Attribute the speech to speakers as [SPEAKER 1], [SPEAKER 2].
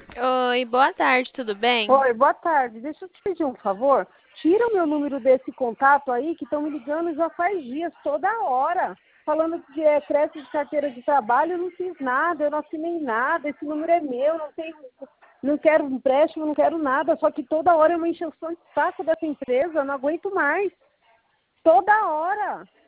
[SPEAKER 1] Oi, boa tarde, tudo bem?
[SPEAKER 2] Oi, boa tarde. Deixa eu te pedir um favor. Tira o meu número desse contato aí, que estão me ligando já faz dias, toda hora. Falando que é crédito de carteira de trabalho, eu não fiz nada, eu não assinei nada, esse número é meu, não quero empréstimo, não quero nada. Só que toda hora é uma encheção de saco dessa empresa, eu não aguento mais. Toda hora.